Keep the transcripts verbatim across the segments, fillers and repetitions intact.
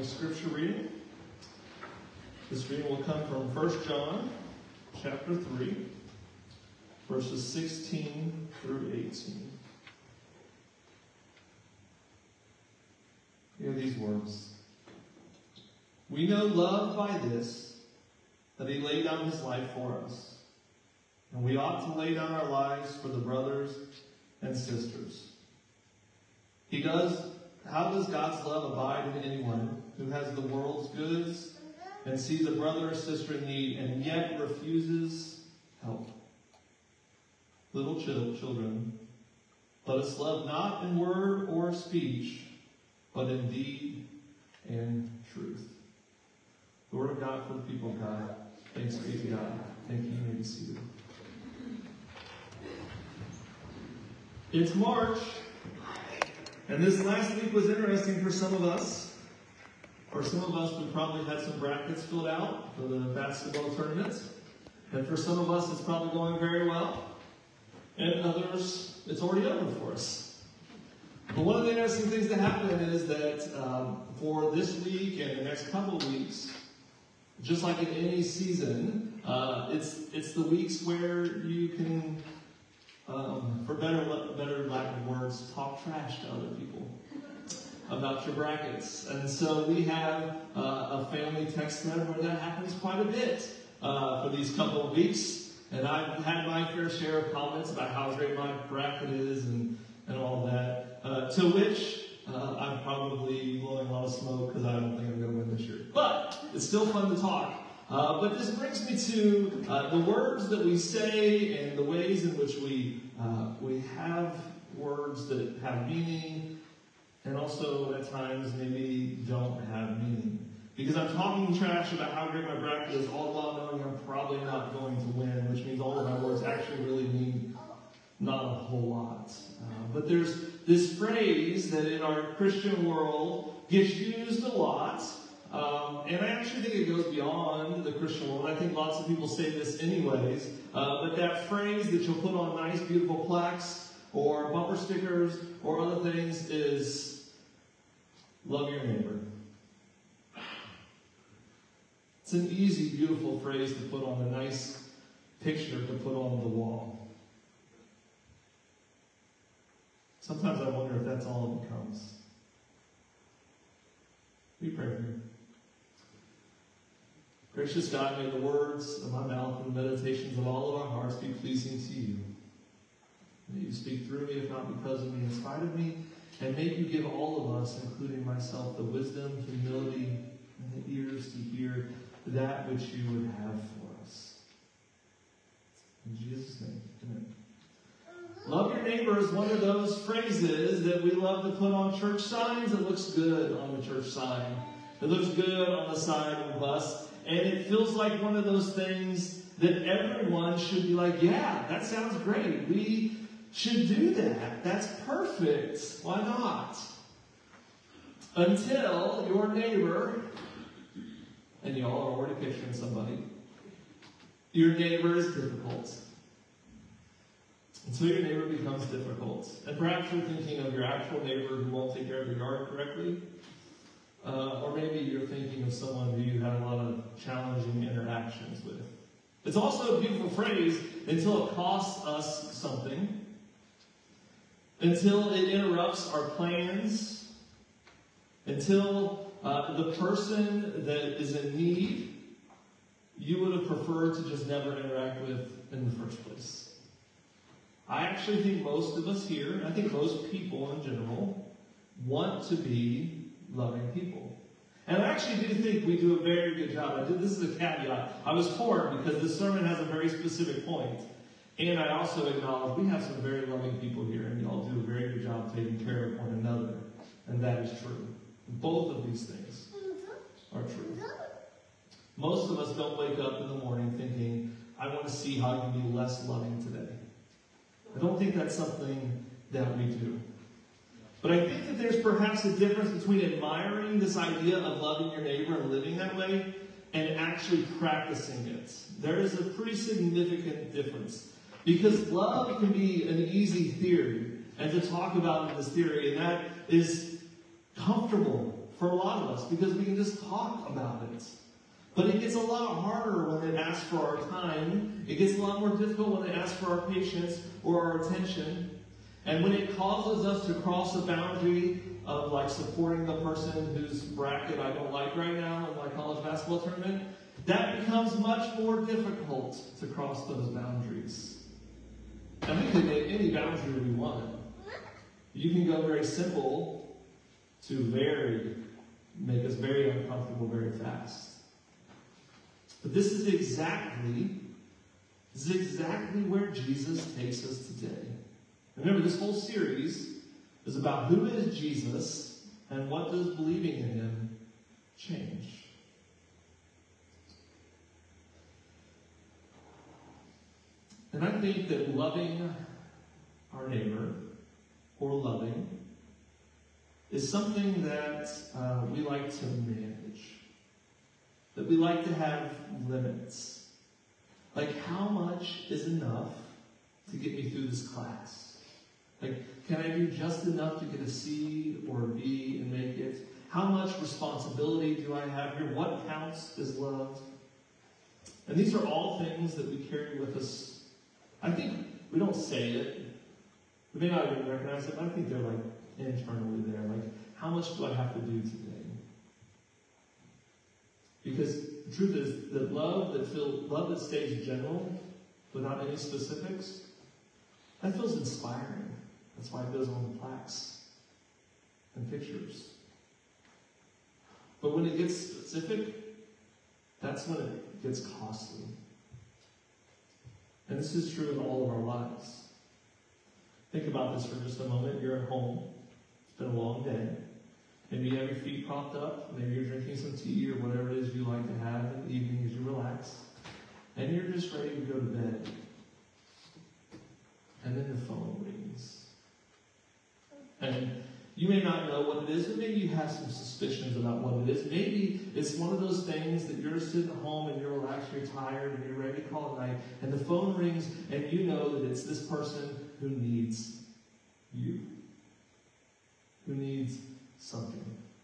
scripture reading. This reading will come from First John chapter three, verses sixteen through eighteen. Hear these words. We know love by this, that he laid down his life for us. And we ought to lay down our lives for the brothers and sisters. He does. How does God's love abide in anyone who has the world's goods and sees a brother or sister in need and yet refuses help? Little children, let us love not in word or speech, but in deed and truth. The word of God for the people of God. Thanks be to God. Thank you. You may be seated. It's March, and this last week was interesting for some of us. For some of us, we probably had some brackets filled out for the basketball tournament. And for some of us, it's probably going very well. And others, it's already over for us. But one of the interesting things that happen is that um, for this week and the next couple of weeks, just like in any season, uh, it's it's the weeks where you can, um, for better better lack of words, talk trash to other people about your brackets. And so we have uh, a family text thread where that happens quite a bit uh, for these couple of weeks. And I've had my fair share of comments about how great my bracket is and, and all that. Uh, to which uh, I'm probably blowing a lot of smoke because I don't think I'm going to win this year. But it's still fun to talk. Uh, but this brings me to uh, the words that we say and the ways in which we uh, we have words that have meaning and also at times maybe don't have meaning. Because I'm talking trash about how great my bracket is, all while knowing I'm probably not going to win, which means all of my words actually really mean not a whole lot. Uh, but there's this phrase that in our Christian world gets used a lot. Um, and I actually think it goes beyond the Christian world. I think lots of people say this anyways. Uh, but that phrase that you'll put on nice, beautiful plaques or bumper stickers or other things is love your neighbor. It's an easy, beautiful phrase to put on a nice picture to put on the wall. Sometimes I wonder if that's all it becomes. We pray for you. Gracious God, may the words of my mouth and the meditations of all of our hearts be pleasing to you. May you speak through me, if not because of me, in spite of me, and may you give all of us, including myself, the wisdom, humility, and the ears to hear that which you would have for us. In Jesus' name, amen. Love your neighbor is one of those phrases that we love to put on church signs. It looks good on the church sign. It looks good on the side of the bus. And it feels like one of those things that everyone should be like, yeah, that sounds great. We should do that. That's perfect. Why not? Until your neighbor, and y'all are already picturing somebody, your neighbor is difficult. Until your neighbor becomes difficult. And perhaps you're thinking of your actual neighbor who won't take care of your yard correctly. Uh, or maybe you're thinking of someone who you had a lot of challenging interactions with. It's also a beautiful phrase, until it costs us something. Until it interrupts our plans. Until uh, the person that is in need, you would have preferred to just never interact with in the first place. I actually think most of us here, and I think most people in general, want to be loving people. And I actually do think we do a very good job. I did, this is a caveat. I was torn because this sermon has a very specific point. And I also acknowledge we have some very loving people here, and y'all do a very good job taking care of one another. And that is true. Both of these things are true. Most of us don't wake up in the morning thinking, I want to see how I can be less loving today. I don't think that's something that we do. But I think that there's perhaps a difference between admiring this idea of loving your neighbor and living that way and actually practicing it. There is a pretty significant difference. Because love can be an easy theory and to talk about in this theory, and that is comfortable for a lot of us because we can just talk about it. But it gets a lot harder when they ask for our time. It gets a lot more difficult when they ask for our patience or our attention. And when it causes us to cross a boundary of like supporting the person whose bracket I don't like right now in my college basketball tournament, that becomes much more difficult to cross those boundaries. And we can make any boundary we want. You can go very simple to very, make us very uncomfortable very fast. But this is exactly, this is exactly where Jesus takes us today. Remember, this whole series is about who is Jesus and what does believing in him change. And I think that loving our neighbor, or loving, is something that uh, we like to manage. That we like to have limits. Like, how much is enough to get me through this class? Like, can I do just enough to get a C or a B and make it? How much responsibility do I have here? What counts as love? And these are all things that we carry with us. I think we don't say it. We may not even recognize it, but I think they're like internally there. Like, how much do I have to do today? Because the truth is that love that feels, love that stays general, without any specifics, that feels inspiring. That's why it goes on the plaques and pictures. But when it gets specific, that's when it gets costly. And this is true in all of our lives. Think about this for just a moment. You're at home. It's been a long day. Maybe you have your feet propped up. Maybe you're drinking some tea or whatever it is you like to have in the evening as you relax. And you're just ready to go to bed. And then the phone rings. And you may not know what it is, but maybe you have some suspicions about what it is. Maybe it's one of those things that you're sitting at home and you're relaxed, you're tired, and you're ready to call it night. And the phone rings and you know that it's this person who needs you. Who needs something.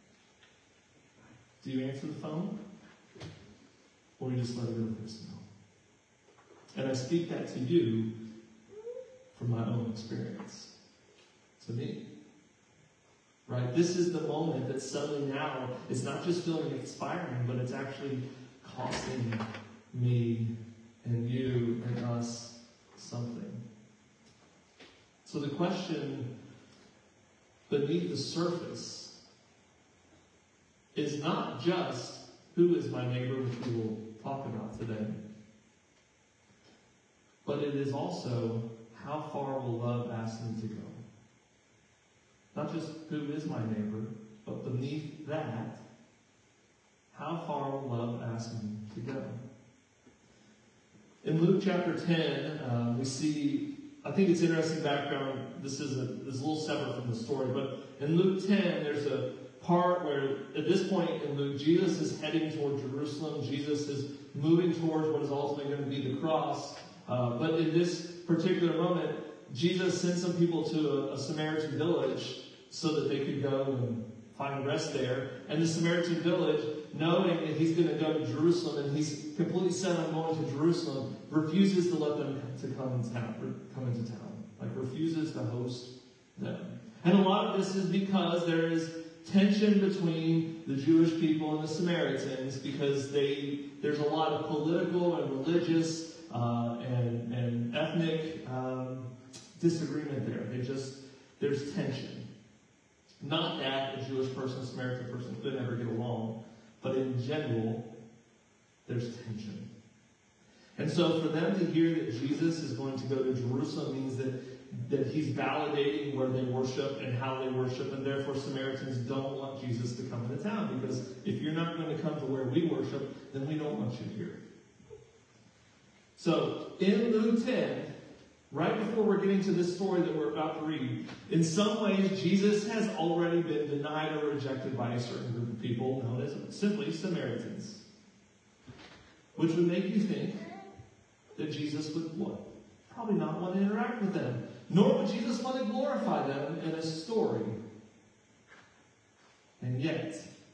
Do you answer the phone? Or you just let it go to voicemail? And I speak that to you from my own experience. To me. Right? This is the moment that suddenly now it's not just feeling inspiring, but it's actually costing me and you and us something. So the question beneath the surface is not just who is my neighbor, which we will talk about today, but it is also how far will love ask me to go. Not just who is my neighbor, but beneath that, how far will love ask me to go? In Luke chapter ten, um, we see, I think it's interesting background. This is a, this is a little separate from the story, but in Luke ten, there's a part where at this point in Luke, Jesus is heading toward Jerusalem. Jesus is moving towards what is ultimately going to be the cross. Uh, but in this particular moment, Jesus sends some people to a, a Samaritan village so that they could go and find rest there. And the Samaritan village, knowing that he's going to go to Jerusalem and he's completely set on going to Jerusalem, refuses to let them to come into town. Come into town, like refuses to host them. And a lot of this is because there is tension between the Jewish people and the Samaritans, because they there's a lot of political and religious uh, and and ethnic um, disagreement there. They just there's tension. Not that a Jewish person and a Samaritan person could never get along, but in general, there's tension. And so for them to hear that Jesus is going to go to Jerusalem means that, that he's validating where they worship and how they worship, and therefore Samaritans don't want Jesus to come into town, because if you're not going to come to where we worship, then we don't want you here. So in Luke ten, right before we're getting to this story that we're about to read, in some ways, Jesus has already been denied or rejected by a certain group of people known as simply Samaritans. Which would make you think that Jesus would what? Probably not want to interact with them. Nor would Jesus want to glorify them in a story. And yet,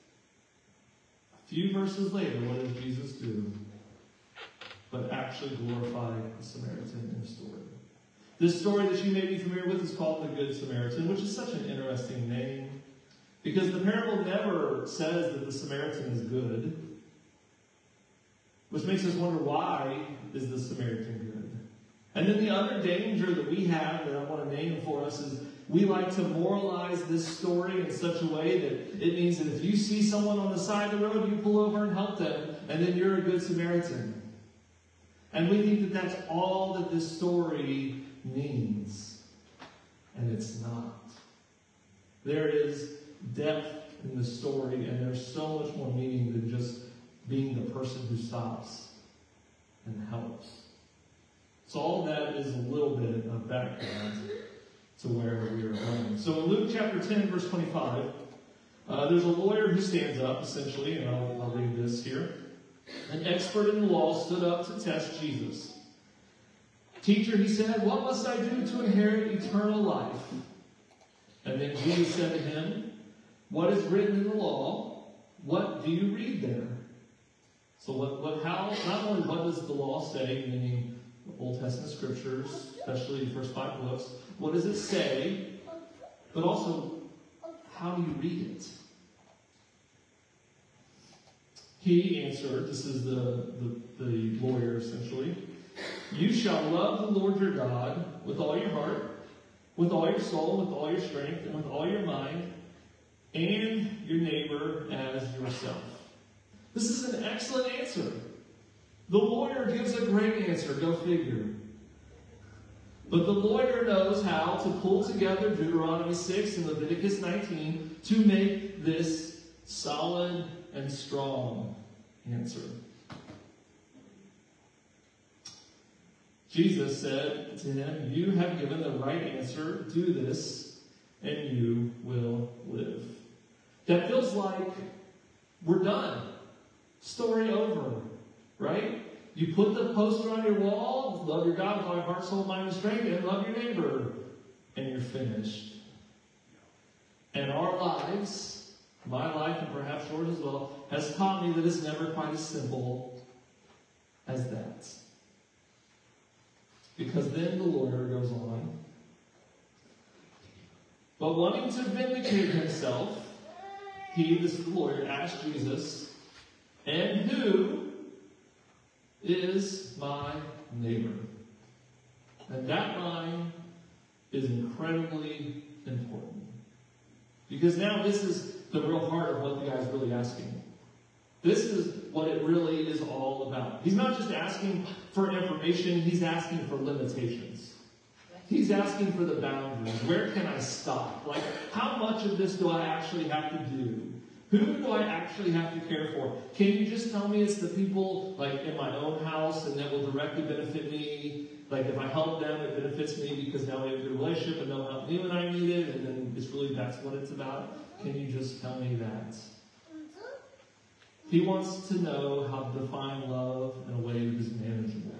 few verses later, what does Jesus do? But actually glorify the Samaritan in the story. This story that you may be familiar with is called the Good Samaritan, which is such an interesting name. Because the parable never says that the Samaritan is good. Which makes us wonder, why is the Samaritan good? And then the other danger that we have, that I want to name for us, is we like to moralize this story in such a way that it means that if you see someone on the side of the road, you pull over and help them, and then you're a good Samaritan. And we think that that's all that this story means. And it's not. There is depth in the story, and there's so much more meaning than just being the person who stops and helps. So all that is a little bit of background to where we are going. So in Luke chapter ten, verse twenty-five, uh, there's a lawyer who stands up, essentially, and I'll, I'll read this here. An expert in the law stood up to test Jesus. Teacher, he said, what must I do to inherit eternal life? And then Jesus said to him, what is written in the law? What do you read there? So what, what, how, not only what does the law say, meaning the Old Testament scriptures, especially the first five books, what does it say? But also, how do you read it? He answered, this is the, the, the lawyer essentially, you shall love the Lord your God with all your heart, with all your soul, with all your strength, and with all your mind, and your neighbor as yourself. This is an excellent answer. The lawyer gives a great answer, go figure. But the lawyer knows how to pull together Deuteronomy six and Leviticus nineteen to make this solid and strong answer. Jesus said to him, you have given the right answer, do this, and you will live. That feels like we're done. Story over, right? You put the poster on your wall, love your God with all your heart, soul, mind, and strength, and love your neighbor, and you're finished. And our lives, my life and perhaps yours as well, has taught me that it's never quite as simple as that. Because then the lawyer goes on. But wanting to vindicate himself, he, this is the lawyer, asked Jesus, and who is my neighbor? And that line is incredibly important. Because now this is the real heart of what the guy's really asking. This is what it really is all about. He's not just asking for information, he's asking for limitations. He's asking for the boundaries. Where can I stop? Like, how much of this do I actually have to do? Who do I actually have to care for? Can you just tell me it's the people, like, in my own house and that will directly benefit me? Like, if I help them, it benefits me because now we have a good relationship and they'll help me when I need it, and then it's really, that's what it's about. Can you just tell me that? He wants to know how to define love in a way that is manageable.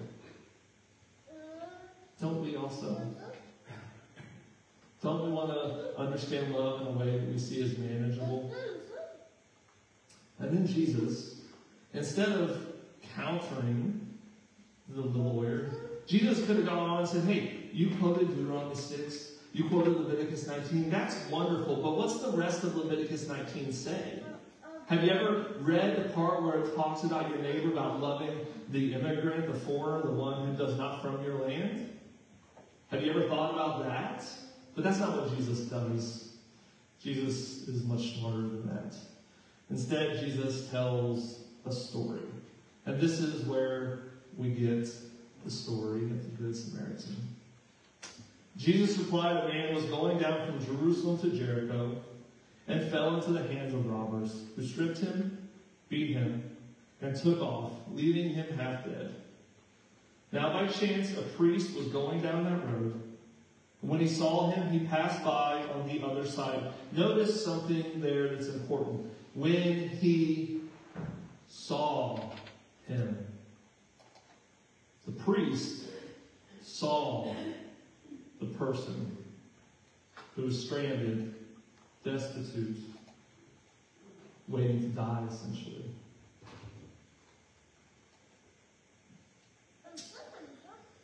Don't we also? Don't we want to understand love in a way that we see as manageable? And then Jesus, instead of countering the, the lawyer, Jesus could have gone on and said, hey, you quoted Deuteronomy six, you quoted Leviticus nineteen, that's wonderful, but what's the rest of Leviticus nineteen say? Have you ever read the part where it talks about your neighbor, about loving the immigrant, the foreigner, the one who does not from your land? Have you ever thought about that? But that's not what Jesus does. Jesus is much smarter than that. Instead, Jesus tells a story. And this is where we get the story of the Good Samaritan. Jesus replied, a man was going down from Jerusalem to Jericho and fell into the hands of robbers, who stripped him, beat him, and took off, leaving him half dead. Now by chance a priest was going down that road. When he saw him, he passed by on the other side. Notice something there that's important. When he saw him. The priest saw the person who was stranded, destitute, waiting to die, essentially.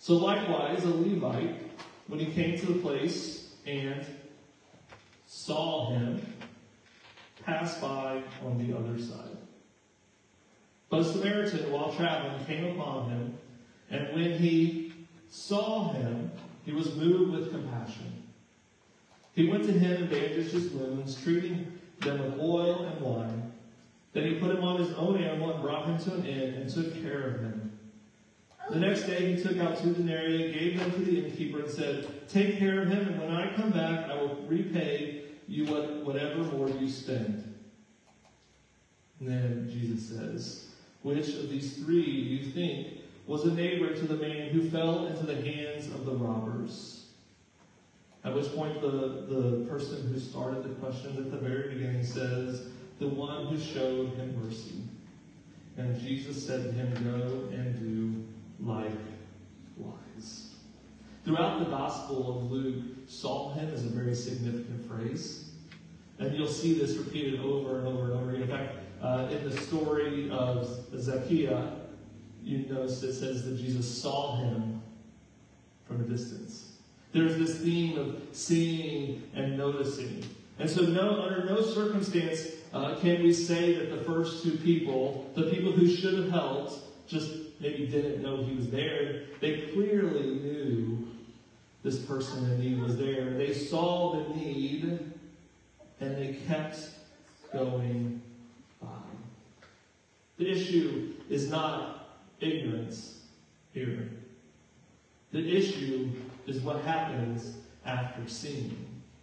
So likewise, a Levite, when he came to the place and saw him, passed by on the other side. But a Samaritan, while traveling, came upon him, and when he saw him, he was moved with compassion. He went to him and bandaged his wounds, treating them with oil and wine. Then he put him on his own animal and brought him to an inn and took care of him. The next day he took out two denarii, gave them to the innkeeper, and said, "Take care of him, and when I come back, I will repay you what, whatever more you spend." And then Jesus says, "Which of these three do you think was a neighbor to the man who fell into the hands of the robbers?" At which point the, the person who started the question at the very beginning says, "The one who showed him mercy." And Jesus said to him, "Go and do likewise." Throughout the Gospel of Luke, saw him is a very significant phrase. And you'll see this repeated over and over and over again. In fact, uh, in the story of Zacchaeus, you notice it says that Jesus saw him from a distance. There's this theme of seeing and noticing. And so no, under no circumstance uh, can we say that the first two people, the people who should have helped, just maybe didn't know he was there. They clearly knew this person in need was there. They saw the need, and they kept going by. The issue is not ignorance here. The issue is what happens after seeing.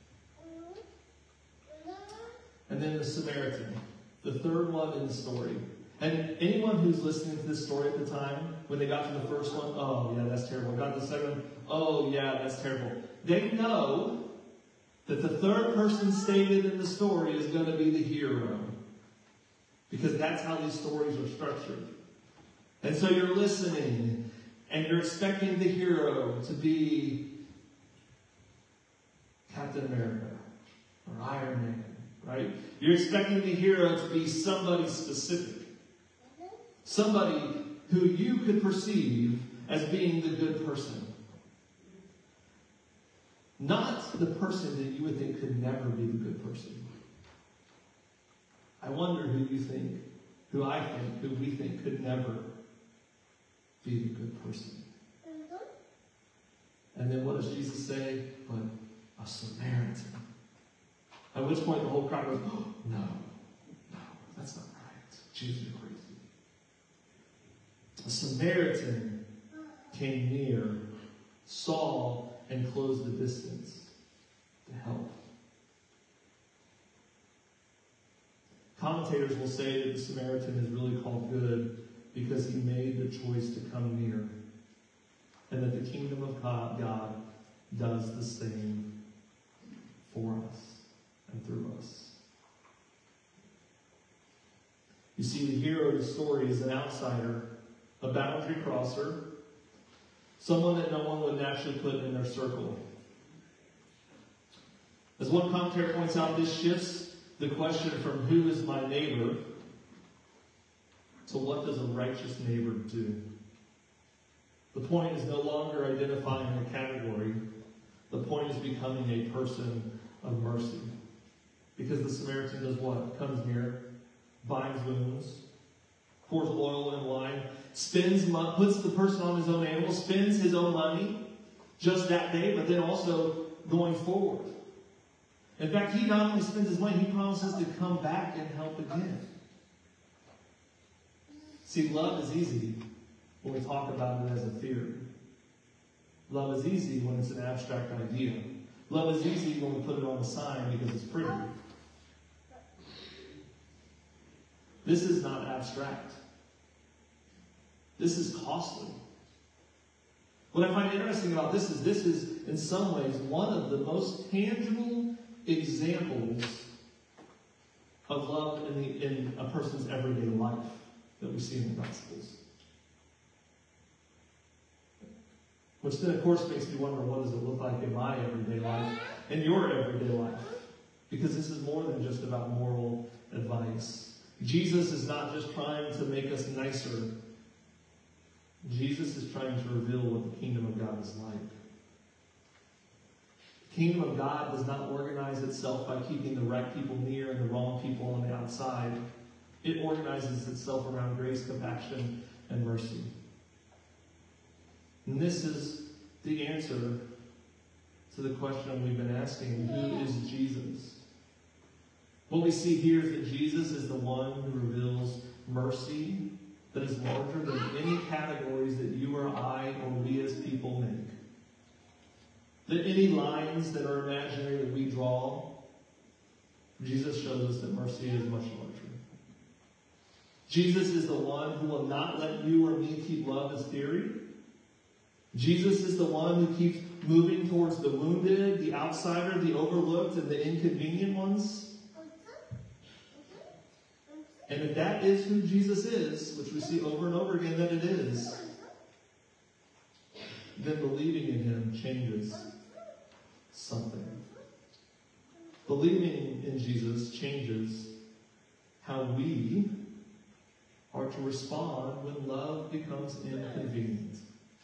And then the Samaritan, the third one in the story. And anyone who's listening to this story at the time, when they got to the first one, oh, yeah, that's terrible. Got to the second one, oh, yeah, that's terrible. They know that the third person stated in the story is going to be the hero. Because that's how these stories are structured. And so you're listening, and you're expecting the hero to be Captain America or Iron Man, right? You're expecting the hero to be somebody specific. Somebody who you could perceive as being the good person. Not the person that you would think could never be the good person. I wonder who you think, who I think, who we think could never be the good person. And then what does Jesus say? But a Samaritan. At which point the whole crowd goes, oh, no, no, that's not right. Jesus, you're crazy. A Samaritan came near, saw, and closed the distance to help. Commentators will say that the Samaritan is really called good because he made the choice to come near, and that the kingdom of God does the same for us and through us. You see, the hero of the story is an outsider, a boundary crosser, someone that no one would naturally put in their circle. As one commentator points out, this shifts the question from who is my neighbor to what does a righteous neighbor do. The point is no longer identifying a category. The point is becoming a person of mercy. Because the Samaritan does what? Comes near, binds wounds, pours oil and wine, spends, puts the person on his own animal, spends his own money just that day, but then also going forward. In fact, he not only spends his money, he promises to come back and help again. See, love is easy when we talk about it as a theory. Love is easy when it's an abstract idea. Love is easy when we put it on the sign because it's pretty. This is not abstract. This is costly. What I find interesting about this is this is, in some ways, one of the most tangible examples of love in, the, in a person's everyday life that we see in the Gospels. Which then, of course, makes me wonder, what does it look like in my everyday life, in your everyday life? Because this is more than just about moral advice. Jesus is not just trying to make us nicer. Jesus is trying to reveal what the kingdom of God is like. The kingdom of God does not organize itself by keeping the right people near and the wrong people on the outside. It organizes itself around grace, compassion, and mercy. And this is the answer to the question we've been asking: who is Jesus? What we see here is that Jesus is the one who reveals mercy that is larger than any categories that you or I or we as people make. That any lines that are imaginary that we draw, Jesus shows us that mercy is much larger. Jesus is the one who will not let you or me keep love as theory. Jesus is the one who keeps moving towards the wounded, the outsider, the overlooked, and the inconvenient ones. And if that is who Jesus is, which we see over and over again that it is, then believing in him changes something. Believing in Jesus changes how we are to respond when love becomes inconvenient.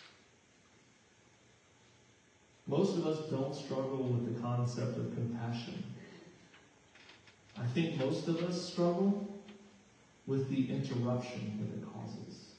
Most of us don't struggle with the concept of compassion. I think most of us struggle with the interruption that it causes.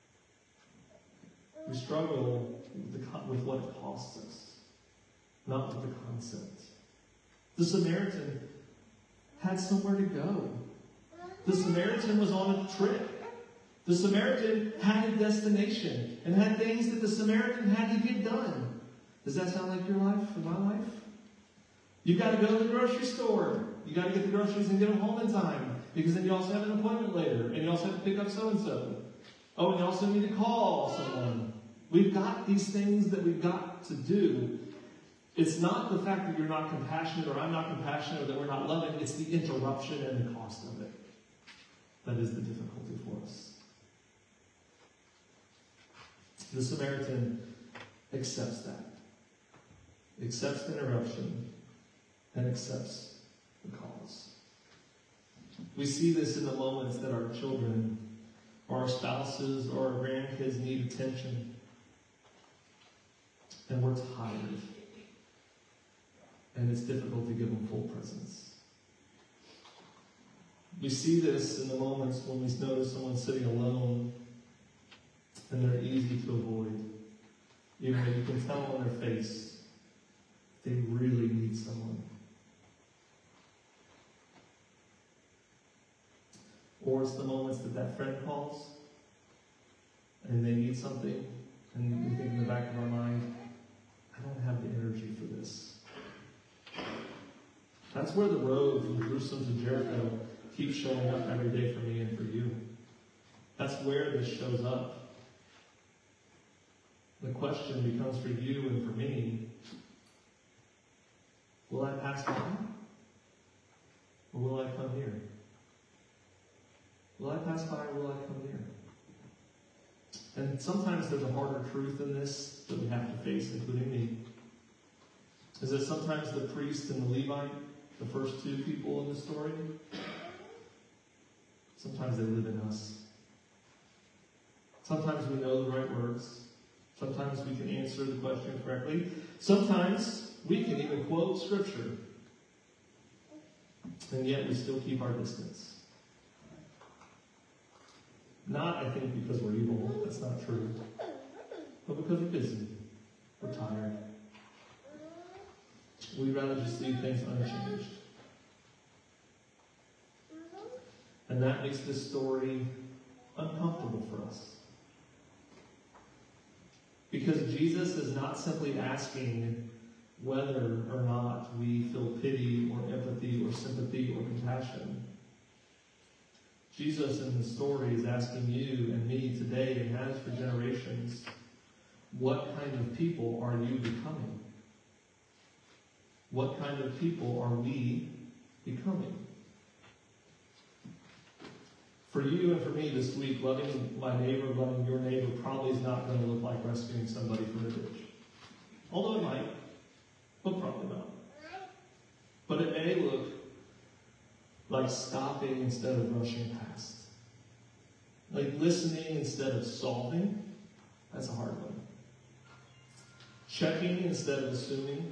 We struggle with, the, with what it costs us, not with the concept. The Samaritan had somewhere to go. The Samaritan was on a trip. The Samaritan had a destination and had things that the Samaritan had to get done. Does that sound like your life and my life? You've got to go to the grocery store. You got to get the groceries and get them home in time, because then you also have an appointment later, and you also have to pick up so-and-so. Oh, and you also need to call someone. We've got these things that we've got to do. It's not the fact that you're not compassionate or I'm not compassionate or that we're not loving. It's the interruption and the cost of it that is the difficulty for us. The Samaritan accepts that. Accepts the interruption and accepts the cause. We see this in the moments that our children or our spouses or our grandkids need attention. And we're tired. And it's difficult to give them full presence. We see this in the moments when we notice someone sitting alone and they're easy to avoid. Even though you can tell on their face they really need someone. Or it's the moments that that friend calls and they need something, and we think in the back of our mind, I don't have the energy for this. That's where the road from Jerusalem to Jericho keeps showing up every day for me and for you. That's where this shows up. The question becomes for you and for me, will I pass by? Or will I come here? Will I pass by or will I come near? And sometimes there's a harder truth in this that we have to face, including me. Is that sometimes the priest and the Levite, the first two people in the story, sometimes they live in us. Sometimes we know the right words. Sometimes we can answer the question correctly. Sometimes we can even quote Scripture. And yet we still keep our distance. Not, I think, because we're evil. That's not true. But because we're busy. We're tired. We'd rather just leave things unchanged. And that makes this story uncomfortable for us. Because Jesus is not simply asking whether or not we feel pity or empathy or sympathy or compassion. Jesus in the story is asking you and me today, and has for generations, what kind of people are you becoming? What kind of people are we becoming? For you and for me this week, loving my neighbor, loving your neighbor probably is not going to look like rescuing somebody from a ditch. Although it might, but probably not. But it may look like stopping instead of rushing past. Like listening instead of solving. That's a hard one. Checking instead of assuming.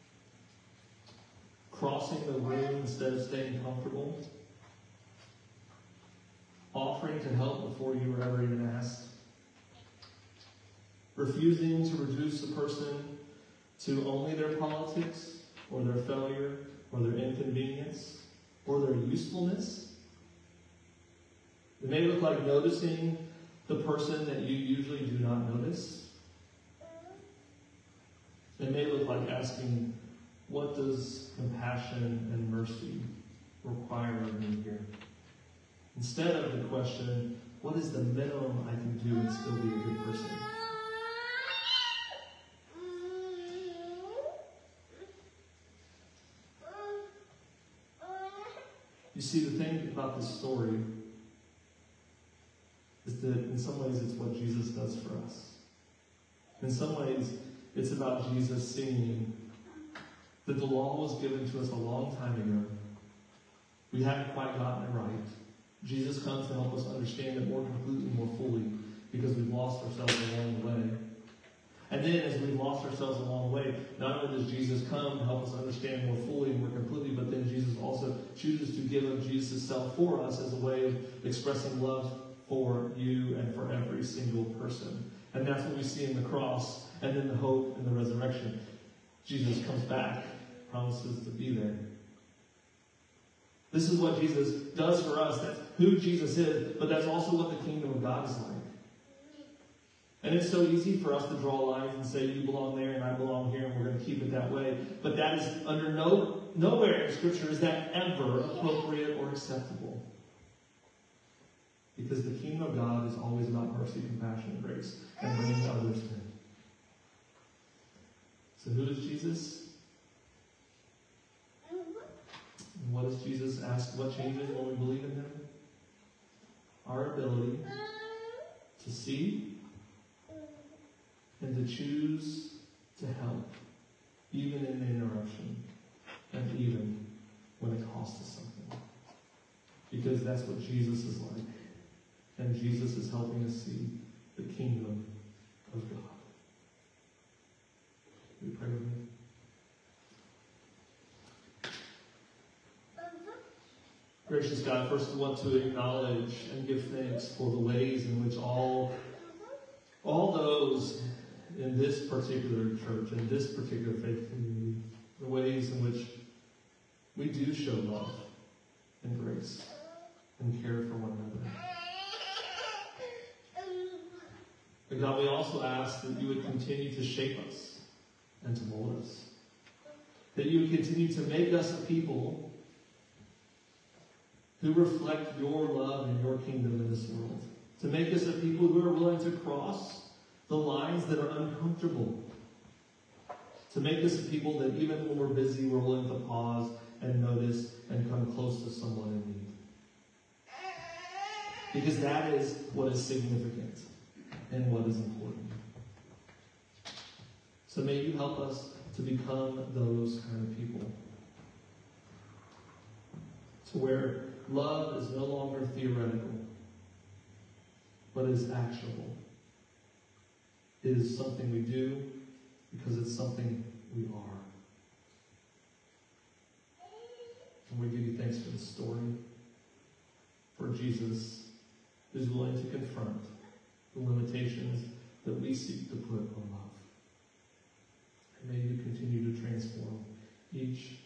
Crossing the room instead of staying comfortable. Offering to help before you were ever even asked. Refusing to reduce a person to only their politics, or their failure, or their inconvenience, or their usefulness. It may look like noticing the person that you usually do not notice. It may look like asking, what does compassion and mercy require of me here? Instead of the question, what is the minimum I can do and still be a good person? You see, the thing about this story is that in some ways it's what Jesus does for us. In some ways, it's about Jesus seeing that the law was given to us a long time ago. We haven't quite gotten it right. Jesus comes to help us understand it more completely, more fully, because we've lost ourselves along the way. And then as we've lost ourselves along the way, not only does Jesus come to help us understand more fully and more completely, but then Jesus also chooses to give of Jesus' self for us as a way of expressing love for you and for every single person. And that's what we see in the cross, and then the hope in the resurrection. Jesus comes back, promises to be there. This is what Jesus does for us. That's who Jesus is, but that's also what the kingdom of God is like. And it's so easy for us to draw lines and say, you belong there and I belong here, and we're going to keep it that way. But that is under no nowhere in Scripture is that ever appropriate or acceptable. Because the kingdom of God is always about mercy, compassion, and grace, and bringing others in. So who is Jesus? And what does Jesus ask? What changes when we believe in him? Our ability to see and to choose to help, even in the interruption, and even when it costs us something. Because that's what Jesus is like. And Jesus is helping us see the kingdom of God. Will you pray with me? Gracious God, first we want to acknowledge and give thanks for the ways in which all, all those in this particular church, in this particular faith community, the ways in which we do show love and grace and care for one another. But God, we also ask that you would continue to shape us and to mold us. That you would continue to make us a people who reflect your love and your kingdom in this world. To make us a people who are willing to cross the lines that are uncomfortable. To make us a people that even when we're busy, we're willing to pause and notice and come close to someone in need. Because that is what is significant and what is important. So may you help us to become those kind of people. To where love is no longer theoretical, but is actionable. It is something we do because it's something we are. And we give you thanks for this story, for Jesus who's willing to confront the limitations that we seek to put on love. And may you continue to transform each